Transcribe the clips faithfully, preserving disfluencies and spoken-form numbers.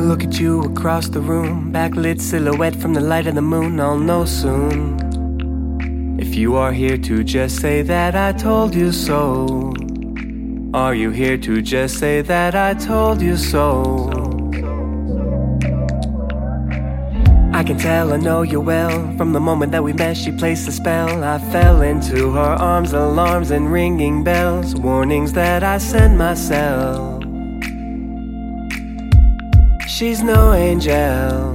Look at you across the room, backlit silhouette from the light of the moon. I'll know soon if you are here to just say that I told you so. Are you here to just say that I told you so? I can tell I know you well. From the moment that we met, she placed a spell. I fell into her arms, alarms and ringing bells, warnings that I sent myself. She's no angel.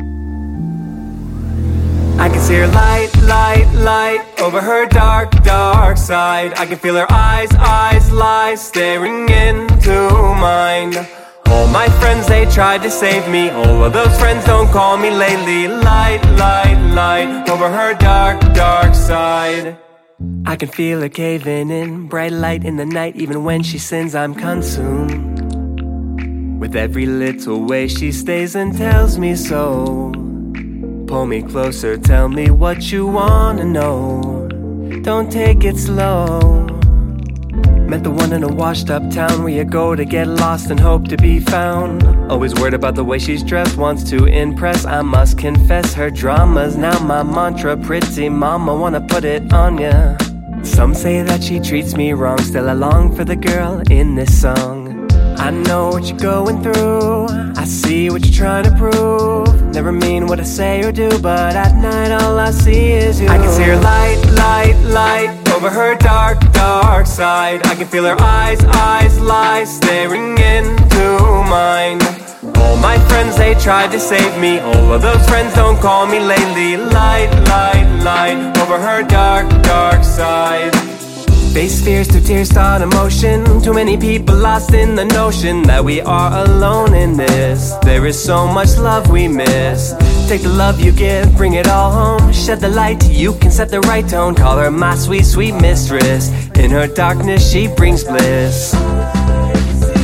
I can see her light, light, light over her dark, dark side. I can feel her eyes, eyes, lies staring into mine. All my friends, they tried to save me. All of those friends don't call me lately. Light, light, light over her dark, dark side. I can feel her caving in, bright light in the night. Even when she sins, I'm consumed with every little way she stays and tells me so. Pull me closer, tell me what you wanna know. Don't take it slow. Met the one in a washed up town where you go to get lost and hope to be found. Always worried about the way she's dressed, wants to impress. I must confess her drama's now my mantra. Pretty mama, wanna put it on ya. Some say that she treats me wrong, still I long for the girl in this song. I know what you're going through, I see what you're trying to prove. Never mean what I say or do, but at night all I see is you. I can see her light, light, light over her dark, dark side. I can feel her eyes, eyes, lies staring into mine. All my friends, they tried to save me. All of those friends don't call me lately. Light, light, light over her dark, dark side. Face fears through tears, start emotion. Too many people lost in the notion that we are alone in this. There is so much love we miss. Take the love you give, bring it all home. Shed the light, you can set the right tone. Call her my sweet, sweet mistress. In her darkness, she brings bliss. I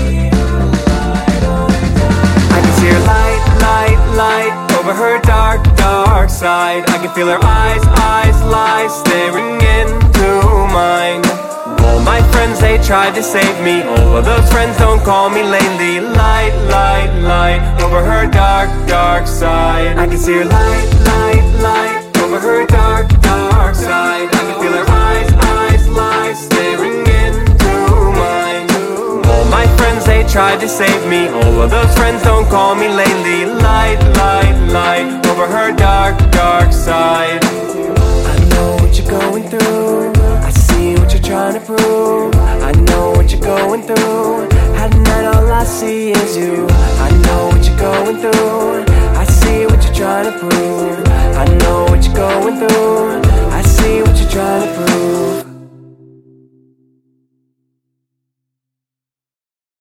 can see her light, light, light over her dark, dark side. I can feel her eyes, eyes, lies staring into mine. All my friends, they tried to save me. All of those friends don't call me lately. Light, light, light over her dark, dark side. I can see her light, light, light over her dark, dark side. I can feel her eyes, eyes, lies staring into mine. All my friends, they tried to save me. All of those friends don't call me lately. Light, light, light over her dark, dark side. I know what you're going through, I see what you're trying to prove. I know what you're going through, at night all I see is you. I know what you're going through, I see what you're trying to prove. I know what you're going through, I see what you're trying to prove.